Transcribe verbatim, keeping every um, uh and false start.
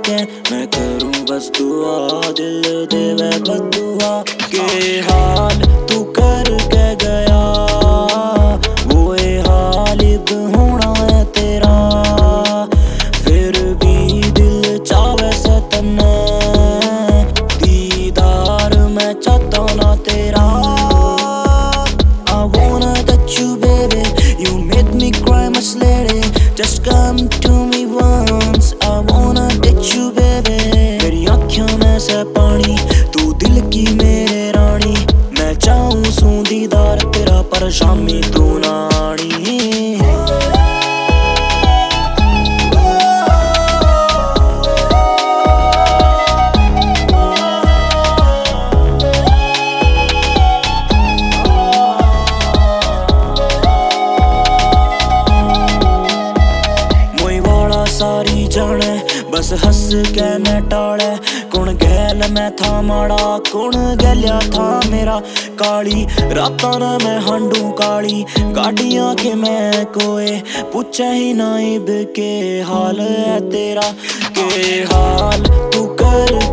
के मैं करूं बस दुआ, दिल देवे बदुआ के हाल तू कर के गया, वो ये हाल इब होना है तेरा। फिर भी दिल चावे से तन्ने, दीदार मैं चाहता ना तेरा। I wanna touch you baby, you made me cry much lady, just come to me once, I wanna touch you baby। मेरी आँखों में से पानी, तू दिल की मेरे रानी, मैं चाहूं सूं दीदार तेरा पर शामी तू ना आनी। सारी जाने बस हस के न टाले, कुण गैल मैं था माड़ा, कुण गैलिया था मेरा। काली रातां न मैं हांडू काली, गाड़ियां के मैं कोए पूछे ही ना इब के हाल है तेरा। के हाल तू कर